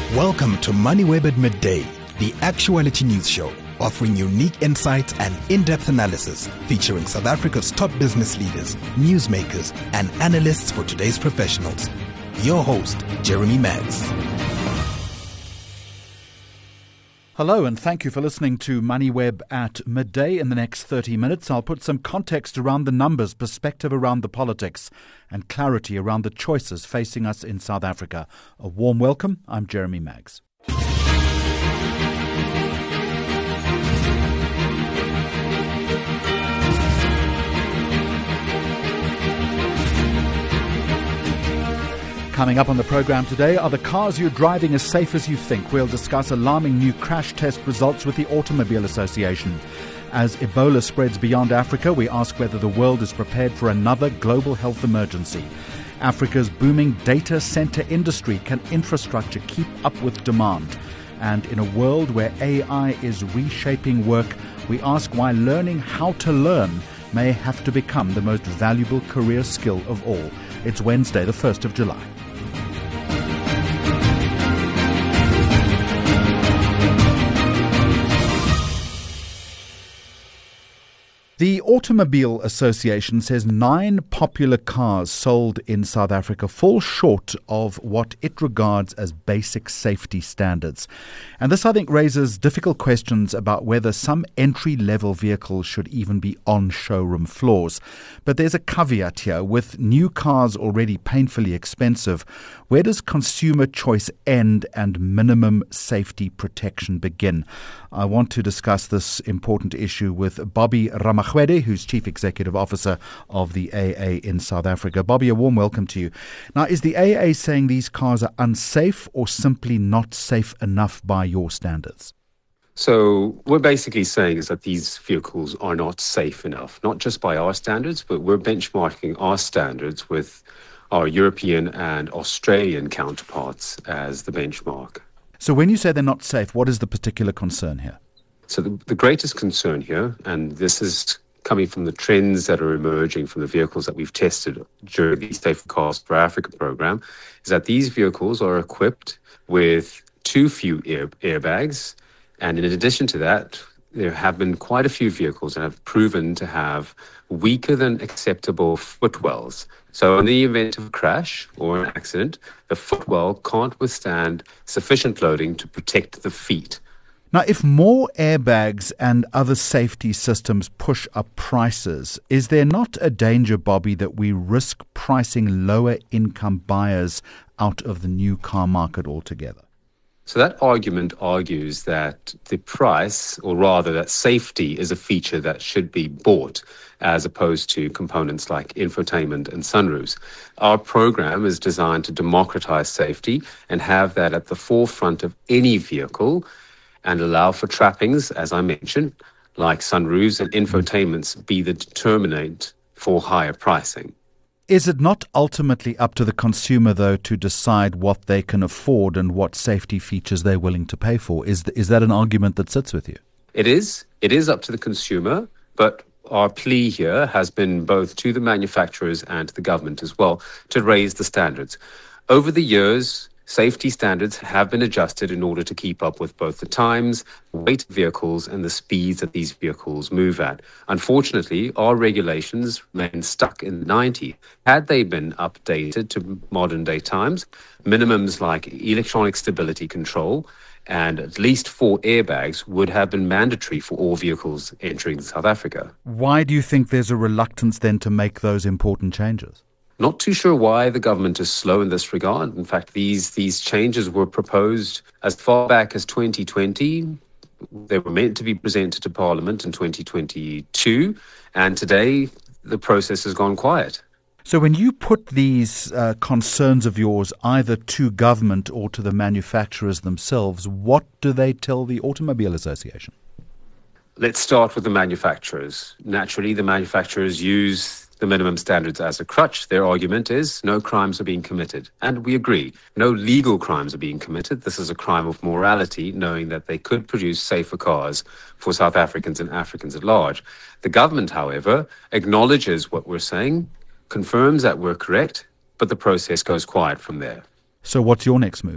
Welcome to MoneyWeb at Midday, the actuality news show, offering unique insights and in-depth analysis featuring South Africa's top business leaders, newsmakers, and analysts for today's professionals. Your host, Jeremy Maggs. Hello, and thank you for listening to MoneyWeb at Midday. In the next 30 minutes, I'll put some context around the numbers, perspective around the politics, and clarity around the choices facing us in South Africa. A warm welcome. I'm Jeremy Maggs. Coming up on the program today, are the cars you're driving as safe as you think? We'll discuss alarming new crash test results with the Automobile Association. As Ebola spreads beyond Africa, we ask whether the world is prepared for another global health emergency. Africa's booming data center industry, can infrastructure keep up with demand? And in a world where AI is reshaping work, we ask why learning how to learn may have to become the most valuable career skill of all. It's Wednesday, the 1st of July. The Automobile Association says 9 popular cars sold in South Africa fall short of what it regards as basic safety standards. And this, I think, raises difficult questions about whether some entry-level vehicles should even be on showroom floors. But there's a caveat here. With new cars already painfully expensive, where does consumer choice end and minimum safety protection begin? I want to discuss this important issue with Bobby Ramachwede, who's Chief Executive Officer of the AA in South Africa. Bobby, a warm welcome to you. Now, is the AA saying these cars are unsafe or simply not safe enough by your standards? So what we're basically saying is that these vehicles are not safe enough, not just by our standards, but we're benchmarking our standards with our European and Australian counterparts as the benchmark. So when you say they're not safe, what is the particular concern here? So the greatest concern here, and this is coming from the trends that are emerging from the vehicles that we've tested during the Safer Cars for Africa program, is that these vehicles are equipped with too few airbags. And in addition to that, there have been quite a few vehicles that have proven to have weaker than acceptable footwells. So in the event of a crash or an accident, the footwell can't withstand sufficient loading to protect the feet. Now, if more airbags and other safety systems push up prices, is there not a danger, Bobby, that we risk pricing lower income buyers out of the new car market altogether? So that argument argues that the price, or rather that safety, is a feature that should be bought as opposed to components like infotainment and sunroofs. Our program is designed to democratize safety and have that at the forefront of any vehicle and allow for trappings, as I mentioned, like sunroofs and infotainments be the determinant for higher pricing. Is it not ultimately up to the consumer, though, to decide what they can afford and what safety features they're willing to pay for? Is that an argument that sits with you? It is. It is up to the consumer, but our plea here has been both to the manufacturers and to the government as well to raise the standards. Over the years, safety standards have been adjusted in order to keep up with both the times, weight of vehicles, and the speeds that these vehicles move at. Unfortunately, our regulations remain stuck in the 90s. Had they been updated to modern day times, minimums like electronic stability control and at least 4 airbags would have been mandatory for all vehicles entering South Africa. Why do you think there's a reluctance then to make those important changes? Not too sure why the government is slow in this regard. In fact, these changes were proposed as far back as 2020. They were meant to be presented to Parliament in 2022. And today, the process has gone quiet. So when you put these concerns of yours either to government or to the manufacturers themselves, what do they tell the Automobile Association? Let's start with the manufacturers. Naturally, the manufacturers use the minimum standards as a crutch. Their argument is no crimes are being committed. And we agree. No legal crimes are being committed. This is a crime of morality, knowing that they could produce safer cars for South Africans and Africans at large. The government, however, acknowledges what we're saying, confirms that we're correct, but the process goes quiet from there. So what's your next move?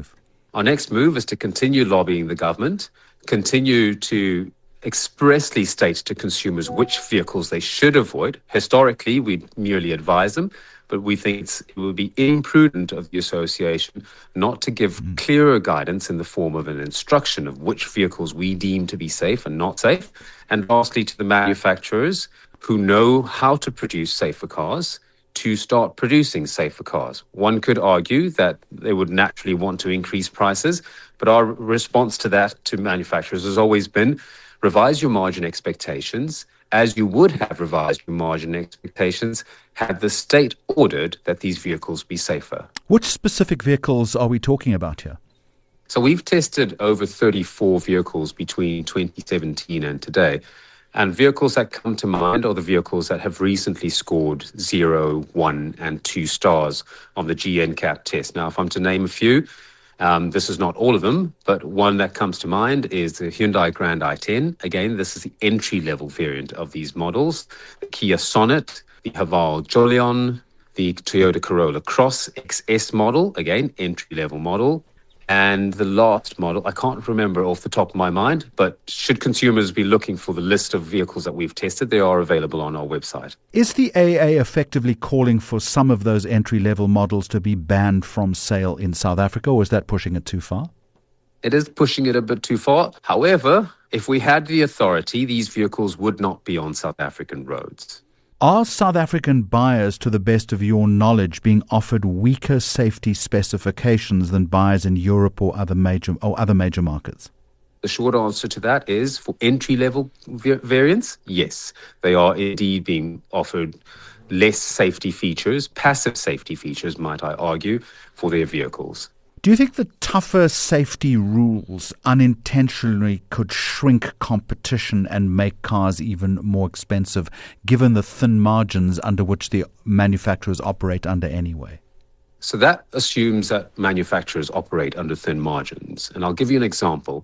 Our next move is to continue lobbying the government, continue to expressly state to consumers which vehicles they should avoid. Historically, we merely advise them, but we think it would be imprudent of the association not to give clearer guidance in the form of an instruction of which vehicles we deem to be safe and not safe. And lastly, to the manufacturers who know how to produce safer cars, to start producing safer cars. One could argue that they would naturally want to increase prices, but our response to that to manufacturers has always been revise your margin expectations as you would have revised your margin expectations had the state ordered that these vehicles be safer. Which specific vehicles are we talking about here? So we've tested over 34 vehicles between 2017 and today. And vehicles that come to mind are the vehicles that have recently scored 0, 1, and 2 stars on the GNCAP test. Now, if I'm to name a few, this is not all of them, but one that comes to mind is the Hyundai Grand i10. Again, this is the entry-level variant of these models. The Kia Sonet, the Haval Jolion, the Toyota Corolla Cross XS model, again, entry-level model. And the last model, I can't remember off the top of my mind, but should consumers be looking for the list of vehicles that we've tested, they are available on our website. Is the AA effectively calling for some of those entry-level models to be banned from sale in South Africa, or is that pushing it too far? It is pushing it a bit too far. However, if we had the authority, these vehicles would not be on South African roads. Are South African buyers, to the best of your knowledge, being offered weaker safety specifications than buyers in Europe or other major markets? The short answer to that is, for entry-level variants, yes. They are indeed being offered less safety features, passive safety features, might I argue, for their vehicles. Do you think the tougher safety rules unintentionally could shrink competition and make cars even more expensive, given the thin margins under which the manufacturers operate under anyway? So that assumes that manufacturers operate under thin margins. And I'll give you an example.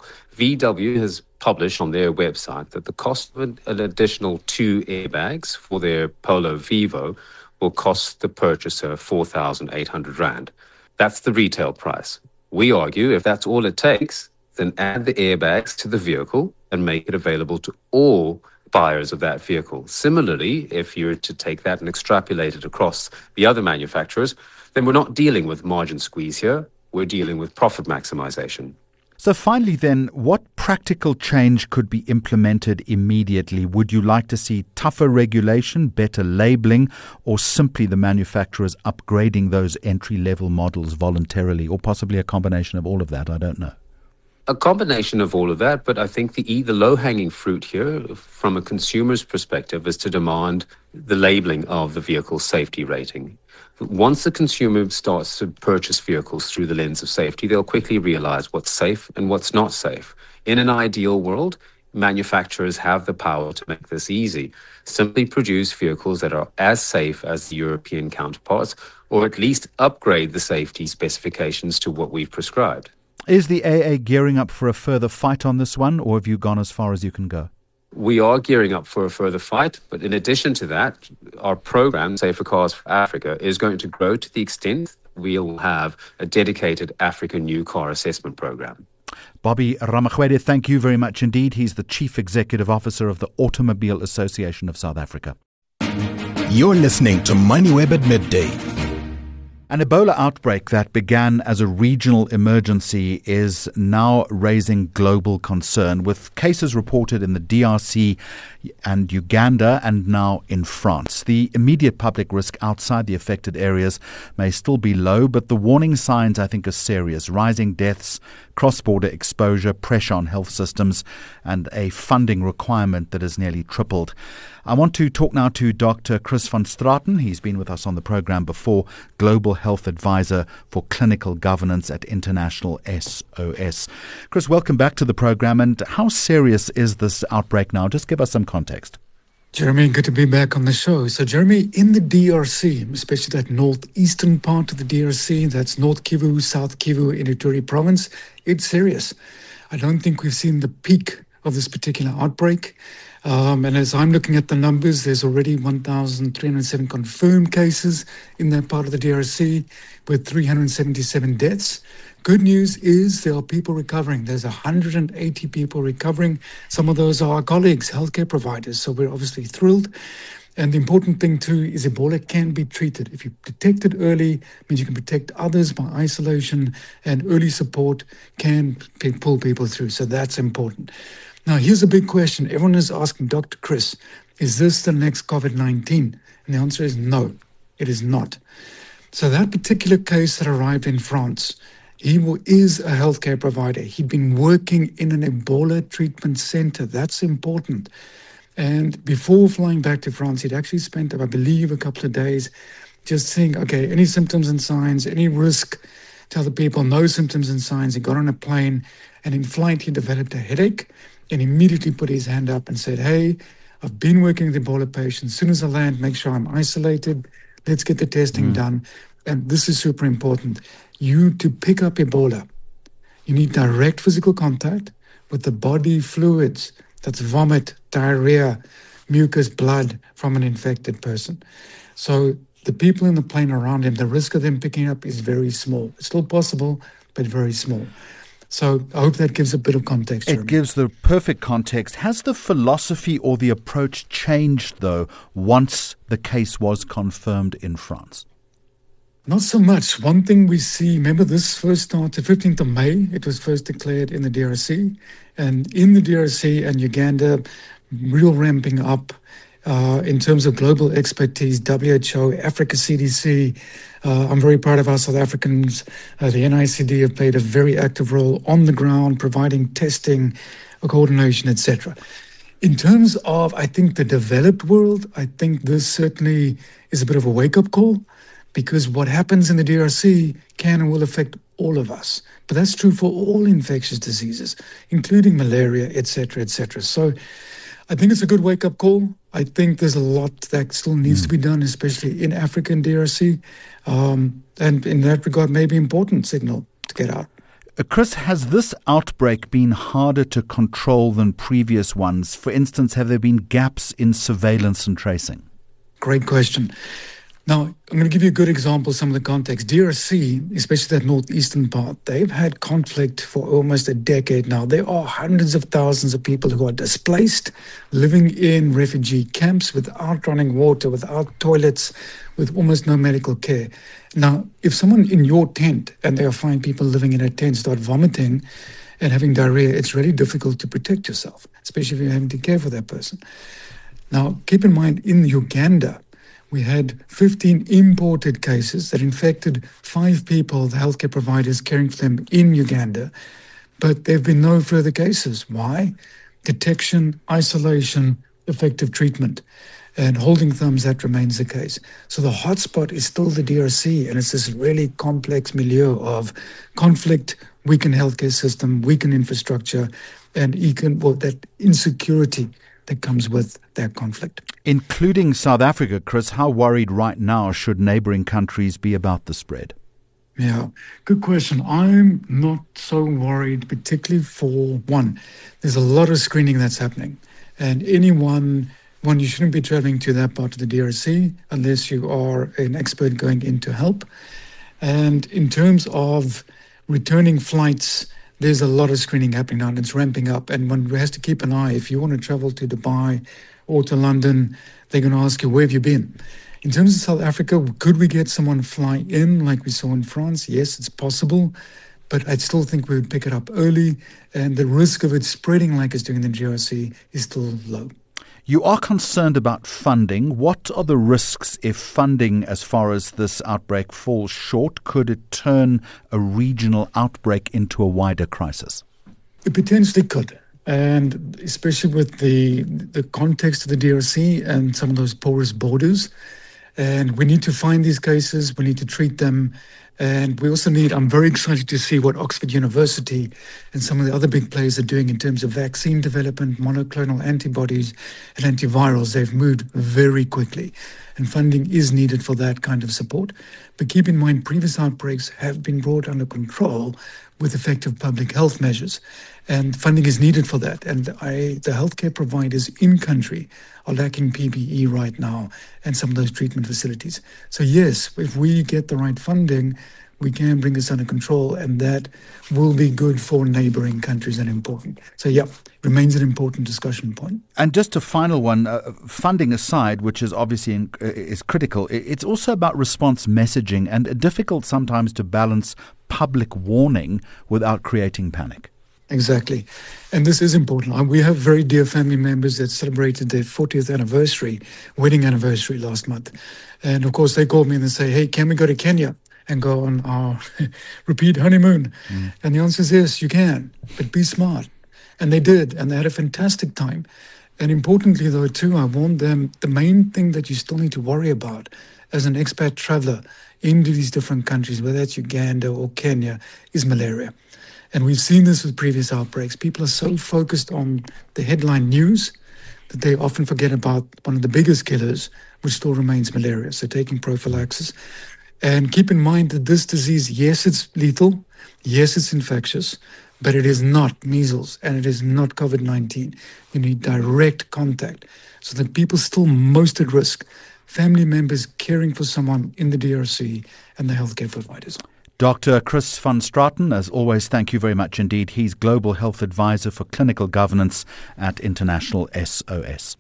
VW has published on their website that the cost of an additional 2 airbags for their Polo Vivo will cost the purchaser 4,800 Rand. That's the retail price. We argue if that's all it takes, then add the airbags to the vehicle and make it available to all buyers of that vehicle. Similarly, if you were to take that and extrapolate it across the other manufacturers, then we're not dealing with margin squeeze here. We're dealing with profit maximization. So finally then, what practical change could be implemented immediately? Would you like to see tougher regulation, better labeling, or simply the manufacturers upgrading those entry-level models voluntarily, or possibly a combination of all of that? I don't know. A combination of all of that, but I think the low-hanging fruit here from a consumer's perspective is to demand the labeling of the vehicle's safety rating. Once the consumer starts to purchase vehicles through the lens of safety, they'll quickly realize what's safe and what's not safe. In an ideal world, manufacturers have the power to make this easy. Simply produce vehicles that are as safe as the European counterparts, or at least upgrade the safety specifications to what we've prescribed. Is the AA gearing up for a further fight on this one, or have you gone as far as you can go? We are gearing up for a further fight, but in addition to that, our program, Safer Cars for Africa, is going to grow to the extent we'll have a dedicated African new car assessment program. Bobby Ramachwede, thank you very much indeed. He's the Chief Executive Officer of the Automobile Association of South Africa. You're listening to MoneyWeb at midday. An Ebola outbreak that began as a regional emergency is now raising global concern, with cases reported in the DRC and Uganda and now in France. The immediate public risk outside the affected areas may still be low, but the warning signs, I think, are serious. Rising deaths, cross-border exposure, pressure on health systems, and a funding requirement that has nearly tripled. I want to talk now to Dr. Chris van Straten. He's been with us on the program before, Global Health Advisor for Clinical Governance at International SOS. Chris, welcome back to the program. And how serious is this outbreak now? Just give us some context. Jeremy, good to be back on the show. So, Jeremy, in the DRC, especially that northeastern part of the DRC, that's North Kivu, South Kivu, in Ituri province, it's serious. I don't think we've seen the peak of this particular outbreak. And as I'm looking at the numbers, there's already 1,307 confirmed cases in that part of the DRC with 377 deaths. Good news is there are people recovering. There's 180 people recovering. Some of those are our colleagues, healthcare providers. So we're obviously thrilled. And the important thing too is Ebola can be treated. If you detect it early, it means you can protect others by isolation, and early support can pull people through. So that's important. Now, here's a big question. Everyone is asking, Dr. Chris, is this the next COVID-19? And the answer is no, it is not. So that particular case that arrived in France, he is a healthcare provider. He'd been working in an Ebola treatment center. That's important. And before flying back to France, he'd actually spent, I believe, a couple of days just saying, okay, any symptoms and signs, any risk to other people, no symptoms and signs. He got on a plane, and in flight, he developed a headache and immediately put his hand up and said, hey, I've been working with Ebola patients. As soon as I land, make sure I'm isolated. Let's get the testing done. And this is super important. To pick up Ebola, you need direct physical contact with the body fluids. That's vomit, diarrhea, mucus, blood from an infected person. So the people in the plane around him, the risk of them picking up is very small. It's still possible, but very small. So I hope that gives a bit of context. It gives the perfect context. Has the philosophy or the approach changed, though, once the case was confirmed in France? Not so much. One thing we see, remember this first started 15th of May. It was first declared in the DRC. And in the DRC and Uganda, real ramping up in terms of global expertise, WHO, Africa CDC. I'm very proud of our South Africans. The NICD have played a very active role on the ground, providing testing, coordination, etc. In terms of, I think, the developed world, I think this certainly is a bit of a wake-up call, because what happens in the DRC can and will affect all of us. But that's true for all infectious diseases, including malaria, etc., etc. So I think it's a good wake-up call. I think there's a lot that still needs to be done, especially in Africa and DRC. And in that regard, maybe important signal to get out. Chris, has this outbreak been harder to control than previous ones? For instance, have there been gaps in surveillance and tracing? Great question. Now, I'm going to give you a good example, some of the context. DRC, especially that northeastern part, they've had conflict for almost a decade now. There are hundreds of thousands of people who are displaced, living in refugee camps without running water, without toilets, with almost no medical care. Now, if someone in your tent, and there are fine people living in a tent, start vomiting and having diarrhea, it's really difficult to protect yourself, especially if you're having to care for that person. Now, keep in mind, in Uganda, we had 15 imported cases that infected 5 people, the healthcare providers caring for them in Uganda. But there have been no further cases. Why? Detection, isolation, effective treatment. And holding thumbs, that remains the case. So the hotspot is still the DRC, and it's this really complex milieu of conflict, weakened healthcare system, weakened infrastructure, and that insecurity that comes with that conflict. Including South Africa, Chris, how worried right now should neighboring countries be about the spread? Yeah, good question. I'm not so worried, particularly for one. There's a lot of screening that's happening. And you shouldn't be traveling to that part of the DRC unless you are an expert going in to help. And in terms of returning flights, there's a lot of screening happening now, and it's ramping up. And one has to keep an eye. If you want to travel to Dubai or to London, they're going to ask you, where have you been? In terms of South Africa, could we get someone fly in like we saw in France? Yes, it's possible. But I still think we would pick it up early. And the risk of it spreading like it's doing in the DRC is still low. You are concerned about funding. What are the risks if funding, as far as this outbreak, falls short? Could it turn a regional outbreak into a wider crisis? It potentially could. And especially with the context of the DRC and some of those porous borders. And we need to find these cases. We need to treat them. And we also I'm very excited to see what Oxford University and some of the other big players are doing in terms of vaccine development, monoclonal antibodies and antivirals. They've moved very quickly. and funding is needed for that kind of support. But keep in mind, previous outbreaks have been brought under control with effective public health measures, and funding is needed for that. And the healthcare providers in country are lacking PPE right now and some of those treatment facilities. So yes, if we get the right funding, we can bring this under control, and that will be good for neighboring countries and important. So yeah, remains an important discussion point. And just a final one, funding aside, which is obviously is critical, it's also about response messaging, and difficult sometimes to balance public warning without creating panic. Exactly. And this is important. We have very dear family members that celebrated their 40th wedding anniversary last month. And of course, they called me and they say, hey, can we go to Kenya and go on our repeat honeymoon? And the answer is yes, you can, but be smart. And they did, and they had a fantastic time. And importantly, though, too, I warned them, the main thing that you still need to worry about as an expat traveler into these different countries, whether that's Uganda or Kenya, is malaria. And we've seen this with previous outbreaks. People are so focused on the headline news that they often forget about one of the biggest killers, which still remains malaria. So taking prophylaxis. And keep in mind that this disease, yes, it's lethal, yes, it's infectious, but it is not measles and it is not COVID-19. You need direct contact. So the people still most at risk, family members caring for someone in the DRC and the healthcare providers. Dr. Chris van Straten, as always, thank you very much indeed. He's Global Health Advisor for Clinical Governance at International SOS.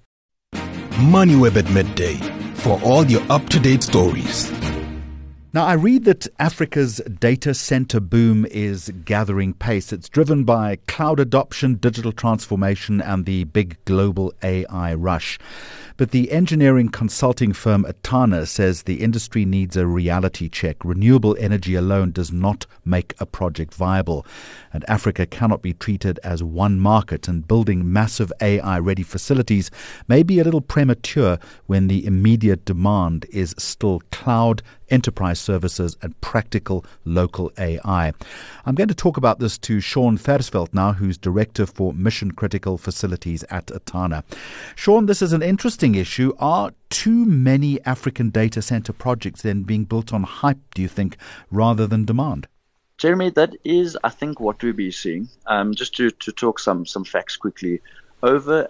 MoneyWeb at midday for all your up-to-date stories. Now, I read that Africa's data center boom is gathering pace. It's driven by cloud adoption, digital transformation, and the big global AI rush. But the engineering consulting firm Etana says the industry needs a reality check. Renewable energy alone does not make a project viable. And Africa cannot be treated as one market, and building massive AI-ready facilities may be a little premature when the immediate demand is still cloud, enterprise services and practical local AI. I'm going to talk about this to Sean Versveld now, who's Director for Mission Critical Facilities at Etana. Sean, this is an interesting issue. Are too many African data center projects then being built on hype, do you think, rather than demand? Jeremy, that is, I think, what we'll be seeing. Just to talk some facts quickly, over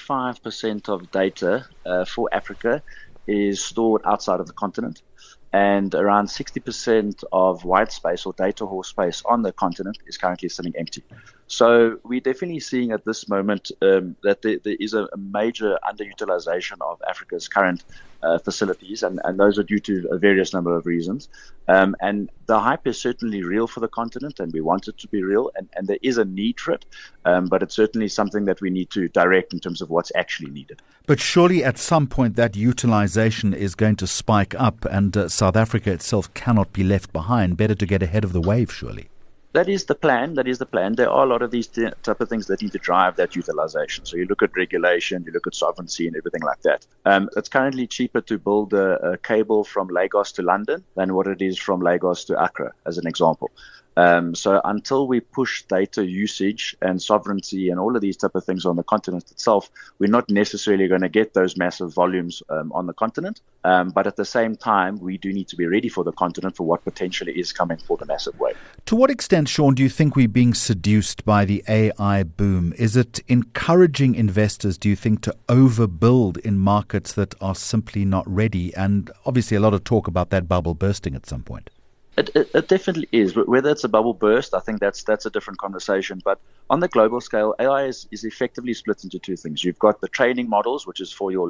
85% of data for Africa is stored outside of the continent. And around 60% of white space or data hall space on the continent is currently sitting empty. So we're definitely seeing at this moment that there is a major underutilization of Africa's current facilities, and those are due to a various number of reasons. And the hype is certainly real for the continent, and we want it to be real, and there is a need for it, but it's certainly something that we need to direct in terms of what's actually needed. But surely at some point that utilization is going to spike up, and South Africa itself cannot be left behind. Better to get ahead of the wave, surely. That is the plan. There are a lot of these type of things that need to drive that utilization. So you look at regulation, you look at sovereignty and everything like that. It's currently cheaper to build a cable from Lagos to London than what it is from Lagos to Accra, as an example. So until we push data usage and sovereignty and all of these type of things on the continent itself, we're not necessarily going to get those massive volumes on the continent. But at the same time, we do need to be ready for the continent for what potentially is coming for the massive wave. To what extent, Sean, do you think we're being seduced by the AI boom? Is it encouraging investors, do you think, to overbuild in markets that are simply not ready? And obviously a lot of talk about that bubble bursting at some point. It definitely is. Whether it's a bubble burst, I think that's a different conversation. But on the global scale, AI is effectively split into two things. You've got the training models, which is for your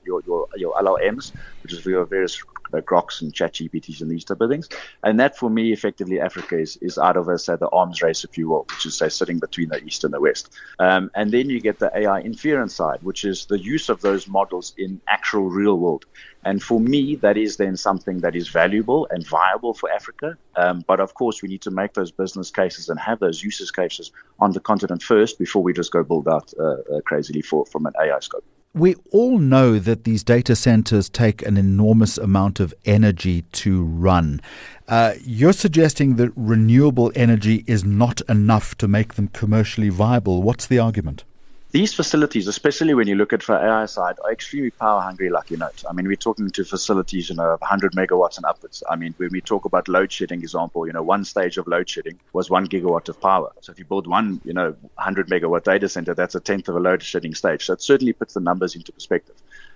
LLMs, which is for your various Groks and ChatGPTs and these type of things. And that, for me, effectively, Africa is out of the arms race, if you will, which is, sitting between the East and the West. And then you get the AI inference side, which is the use of those models in actual real world. And for me, that is then something that is valuable and viable for Africa. But of course, we need to make those business cases and have those use cases on the continent first before we just go build out crazily from an AI scope. We all know that these data centers take an enormous amount of energy to run. You're suggesting that renewable energy is not enough to make them commercially viable. What's the argument? These facilities, especially when you look at for AI side, are extremely power hungry, like you note. I mean, we're talking to facilities, of 100 megawatts and upwards. I mean, when we talk about load shedding example, one stage of load shedding was 1 gigawatt of power. So if you build one, 100 megawatt data center, that's a tenth of a load shedding stage. So it certainly puts the numbers into perspective.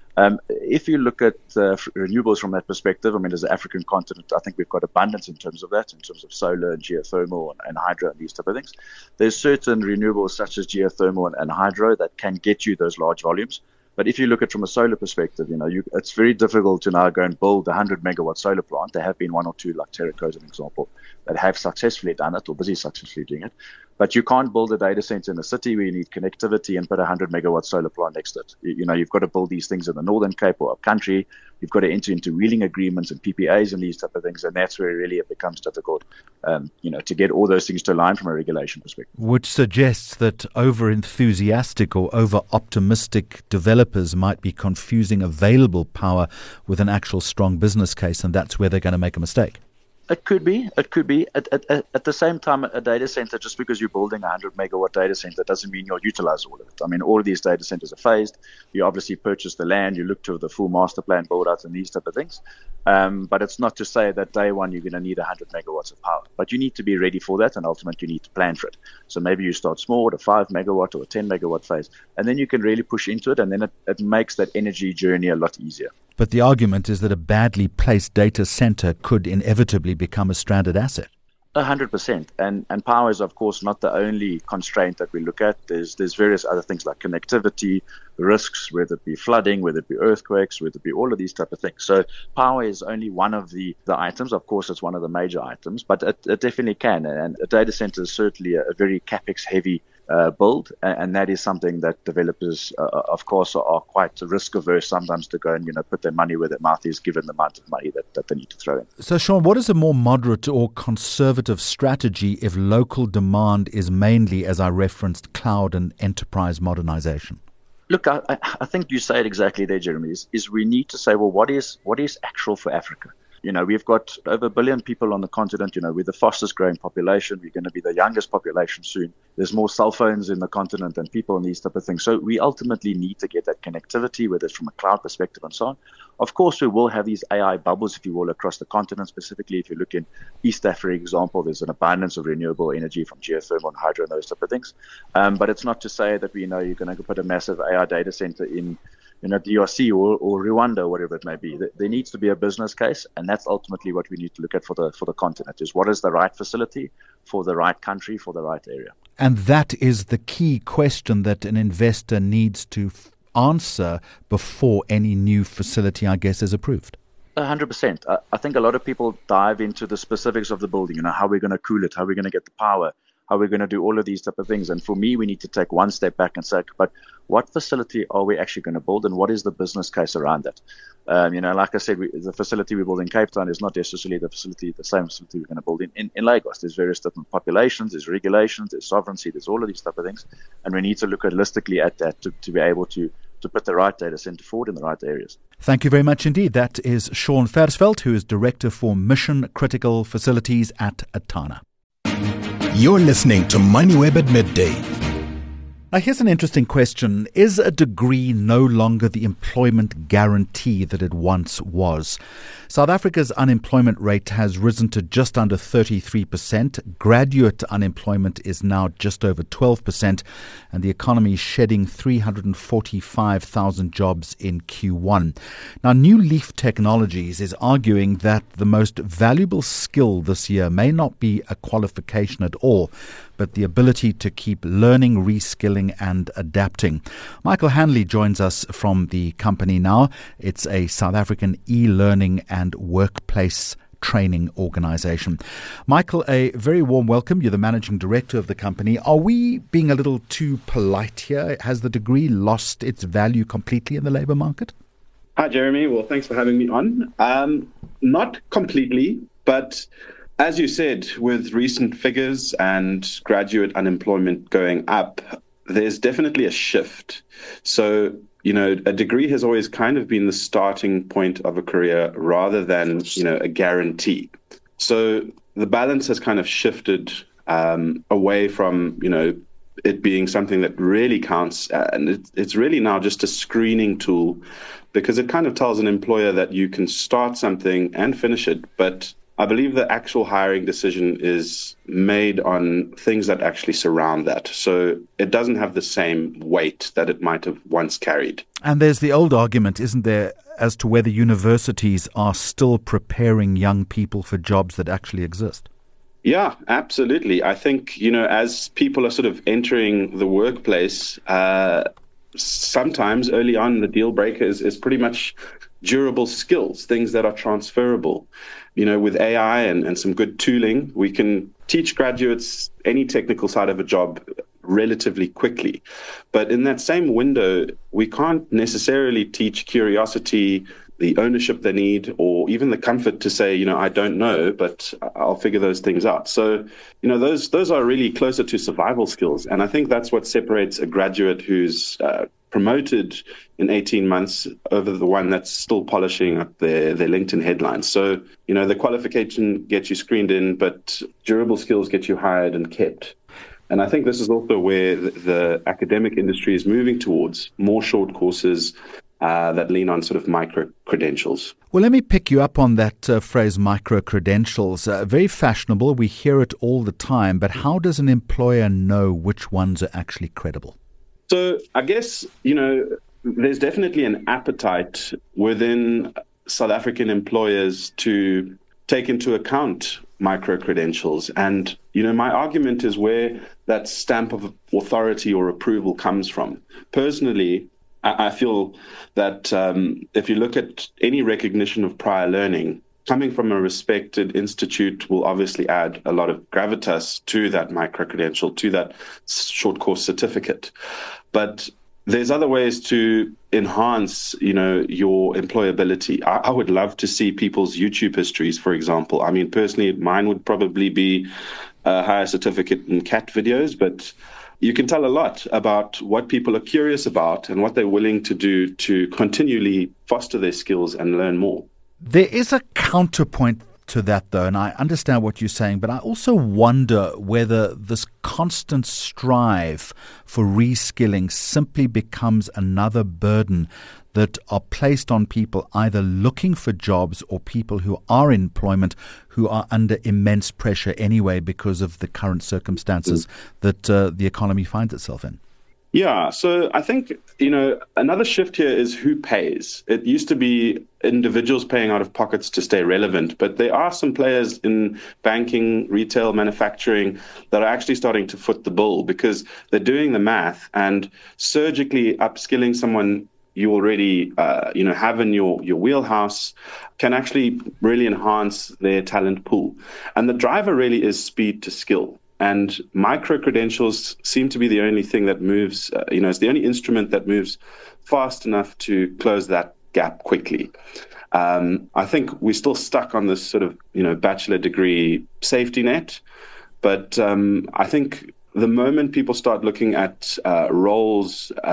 If you look at renewables from that perspective, I mean, as an African continent, I think we've got abundance in terms of that, in terms of solar and geothermal and hydro and these type of things. There's certain renewables such as geothermal and hydro that can get you those large volumes. But if you look at it from a solar perspective, it's very difficult to now go and build a 100 megawatt solar plant. There have been one or two, like Terraco as an example, that have successfully done it or busy successfully doing it. But you can't build a data center in a city where you need connectivity and put a 100 megawatt solar plant next to it. You've got to build these things in the Northern Cape or up country. You've got to enter into wheeling agreements and PPAs and these type of things. And that's where really it becomes difficult, to get all those things to align from a regulation perspective. Which suggests that over-enthusiastic or over-optimistic developers might be confusing available power with an actual strong business case, and that's where they're going to make a mistake. It could be. At the same time, a data center, just because you're building a 100 megawatt data center doesn't mean you'll utilize all of it. I mean, all of these data centers are phased. You obviously purchase the land, you look to the full master plan build out and these type of things. But it's not to say that day one you're going to need 100 megawatts of power. But you need to be ready for that, and ultimately you need to plan for it. So maybe you start small at a 5 megawatt or a 10 megawatt phase, and then you can really push into it, and then it makes that energy journey a lot easier. But the argument is that a badly placed data center could inevitably become a stranded asset. 100%. And power is, of course, not the only constraint that we look at. There's various other things like connectivity, risks, whether it be flooding, whether it be earthquakes, whether it be all of these type of things. So power is only one of the items. Of course, it's one of the major items, but it definitely can. And a data center is certainly a very capex heavy build, and that is something that developers, of course, are quite risk averse sometimes to go and put their money where their mouth is, given the amount of money that they need to throw in. So, Sean, what is a more moderate or conservative strategy if local demand is mainly, as I referenced, cloud and enterprise modernization? Look, I think you say it exactly there, Jeremy. Is we need to say, well, what is actual for Africa? We've got over 1 billion people on the continent. We're the fastest growing population. We're going to be the youngest population soon. There's more cell phones in the continent than people and these type of things. So we ultimately need to get that connectivity, whether it's from a cloud perspective and so on. Of course, we will have these AI bubbles, if you will, across the continent. Specifically, if you look in East Africa, for example, there's an abundance of renewable energy from geothermal and hydro and those type of things. But it's not to say that you're going to put a massive AI data center in DRC or Rwanda or whatever it may be. There needs to be a business case, and that's ultimately what we need to look at for the continent, is what is the right facility for the right country, for the right area. And that is the key question that an investor needs to answer before any new facility, I guess, is approved. 100%. I think a lot of people dive into the specifics of the building, how we're going to cool it, how we're going to get the power, how we're going to do all of these type of things. And for me, we need to take one step back and say, but what facility are we actually going to build, and what is the business case around that? Like I said, the facility we build in Cape Town is not necessarily the same facility we're going to build in Lagos. There's various different populations, there's regulations, there's sovereignty, there's all of these type of things. And we need to look holistically at that to be able to put the right data center forward in the right areas. Thank you very much indeed. That is Sean Versfeld, who is Director for Mission Critical Facilities at Etana. You're listening to MoneyWeb at Midday. Now, here's an interesting question. Is a degree no longer the employment guarantee that it once was? South Africa's unemployment rate has risen to just under 33%. Graduate unemployment is now just over 12%. And the economy is shedding 345,000 jobs in Q1. Now, New Leaf Technologies is arguing that the most valuable skill this year may not be a qualification at all, but the ability to keep learning, reskilling and adapting. Michael Hanley joins us from the company now. It's a South African e-learning and workplace training organization. Michael, a very warm welcome. You're the managing director of the company. Are we being a little too polite here? Has the degree lost its value completely in the labor market? Hi, Jeremy. Well, thanks for having me on. Not completely, but as you said, with recent figures and graduate unemployment going up, there's definitely a shift. So, a degree has always kind of been the starting point of a career rather than, a guarantee. So the balance has kind of shifted away from, it being something that really counts. And it's really now just a screening tool, because it kind of tells an employer that you can start something and finish it. But I believe the actual hiring decision is made on things that actually surround that. So it doesn't have the same weight that it might have once carried. And there's the old argument, isn't there, as to whether universities are still preparing young people for jobs that actually exist? Yeah, absolutely. I think, as people are sort of entering the workplace, sometimes early on the deal breaker is pretty much durable skills, things that are transferable. With AI and some good tooling, we can teach graduates any technical side of a job relatively quickly. But in that same window, we can't necessarily teach curiosity, the ownership they need, or even the comfort to say, I don't know, but I'll figure those things out. So, those are really closer to survival skills. And I think that's what separates a graduate who's promoted in 18 months over the one that's still polishing up their LinkedIn headlines. So, the qualification gets you screened in, but durable skills get you hired and kept. And I think this is also where the academic industry is moving towards, more short courses that lean on sort of micro-credentials. Well, let me pick you up on that phrase, micro-credentials. Very fashionable. We hear it all the time. But how does an employer know which ones are actually credible? So I guess, there's definitely an appetite within South African employers to take into account micro-credentials. And, my argument is where that stamp of authority or approval comes from. Personally, I feel that if you look at any recognition of prior learning, coming from a respected institute will obviously add a lot of gravitas to that micro-credential, to that short course certificate. But there's other ways to enhance, your employability. I would love to see people's YouTube histories, for example. I mean, personally, mine would probably be a higher certificate in cat videos, but you can tell a lot about what people are curious about and what they're willing to do to continually foster their skills and learn more. There is a counterpoint to that, though, and I understand what you're saying, but I also wonder whether this constant strive for reskilling simply becomes another burden that are placed on people either looking for jobs or people who are in employment who are under immense pressure anyway because of the current circumstances that the economy finds itself in. Yeah, so I think, another shift here is who pays. It used to be individuals paying out of pockets to stay relevant, but there are some players in banking, retail, manufacturing that are actually starting to foot the bill because they're doing the math and surgically upskilling someone you already have in your wheelhouse can actually really enhance their talent pool. And the driver really is speed to skill. And micro-credentials seem to be the only thing that moves, it's the only instrument that moves fast enough to close that gap quickly. I think we're still stuck on this sort of, bachelor degree safety net. But I think the moment people start looking at role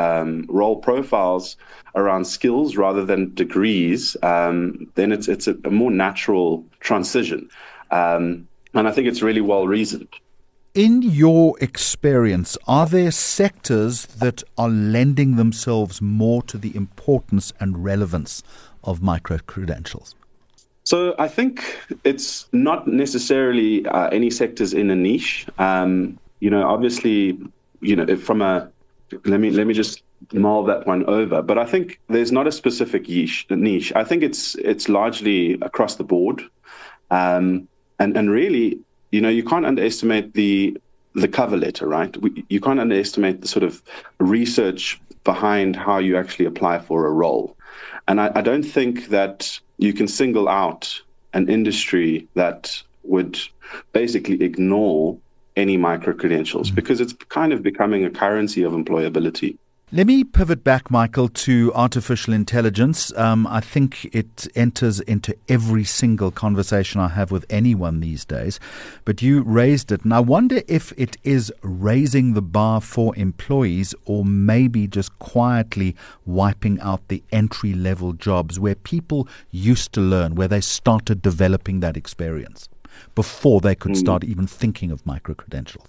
profiles around skills rather than degrees, then it's a more natural transition. And I think it's really well reasoned. In your experience, are there sectors that are lending themselves more to the importance and relevance of micro-credentials? So I think it's not necessarily any sectors in a niche. Obviously, from a let me just mull that one over. But I think there's not a specific niche. I think it's largely across the board, and really. You can't underestimate the cover letter, right? You can't underestimate the sort of research behind how you actually apply for a role. And I don't think that you can single out an industry that would basically ignore any micro-credentials because it's kind of becoming a currency of employability. Let me pivot back, Michael, to artificial intelligence. I think it enters into every single conversation I have with anyone these days. But you raised it, and I wonder if it is raising the bar for employees or maybe just quietly wiping out the entry-level jobs where people used to learn, where they started developing that experience before they could start even thinking of micro-credentials.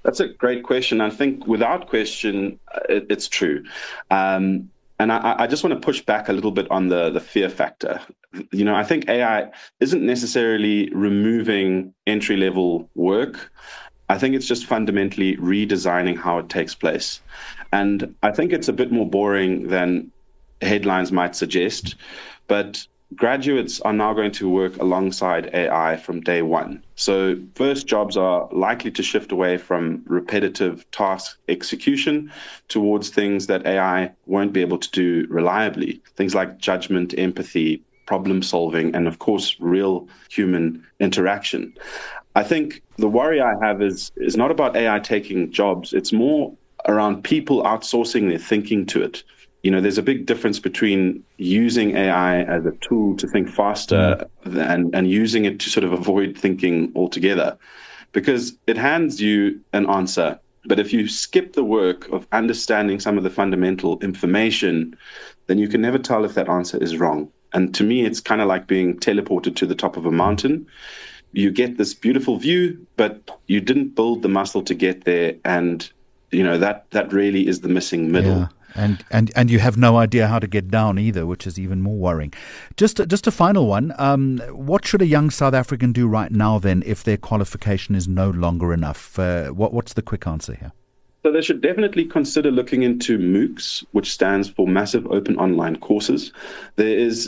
That's a great question. I think without question, it's true. And I just want to push back a little bit on the fear factor. I think AI isn't necessarily removing entry-level work. I think it's just fundamentally redesigning how it takes place. And I think it's a bit more boring than headlines might suggest, but graduates are now going to work alongside AI from day one. So first jobs are likely to shift away from repetitive task execution towards things that AI won't be able to do reliably. Things like judgment, empathy, problem solving, and of course, real human interaction. I think the worry I have is not about AI taking jobs. It's more around people outsourcing their thinking to it. There's a big difference between using AI as a tool to think faster and using it to sort of avoid thinking altogether, because it hands you an answer. But if you skip the work of understanding some of the fundamental information, then you can never tell if that answer is wrong. And to me, it's kind of like being teleported to the top of a mountain. You get this beautiful view, but you didn't build the muscle to get there. And, that really is the missing middle. Yeah. And you have no idea how to get down either, which is even more worrying. Just a final one. What should a young South African do right now then if their qualification is no longer enough? What's the quick answer here? So they should definitely consider looking into MOOCs, which stands for Massive Open Online Courses. There is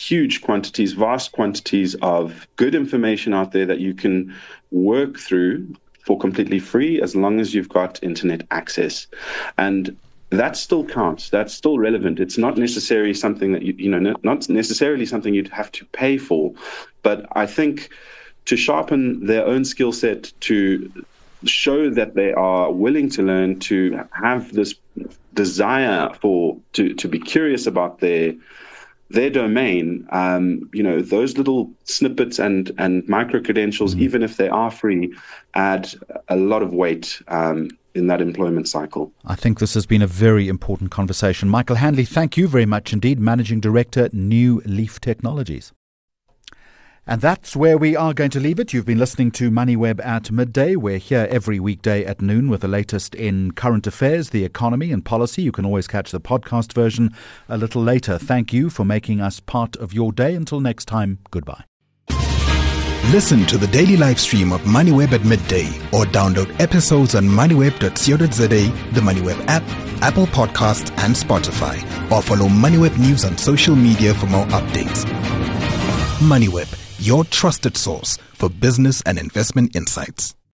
vast quantities of good information out there that you can work through for completely free as long as you've got internet access. And that still counts. That's still relevant. It's not necessarily something that not necessarily something you'd have to pay for. But I think to sharpen their own skill set, to show that they are willing to learn, to have this desire to be curious about their domain, those little snippets and micro credentials, even if they are free, add a lot of weight in that employment cycle. I think this has been a very important conversation. Michael Handley, thank you very much indeed, Managing Director, New Leaf Technologies. And that's where we are going to leave it. You've been listening to MoneyWeb at midday. We're here every weekday at noon with the latest in current affairs, the economy and policy. You can always catch the podcast version a little later. Thank you for making us part of your day. Until next time, goodbye. Listen to the daily live stream of MoneyWeb at midday or download episodes on moneyweb.co.za, the MoneyWeb app, Apple Podcasts and Spotify, or follow MoneyWeb News on social media for more updates. MoneyWeb, your trusted source for business and investment insights.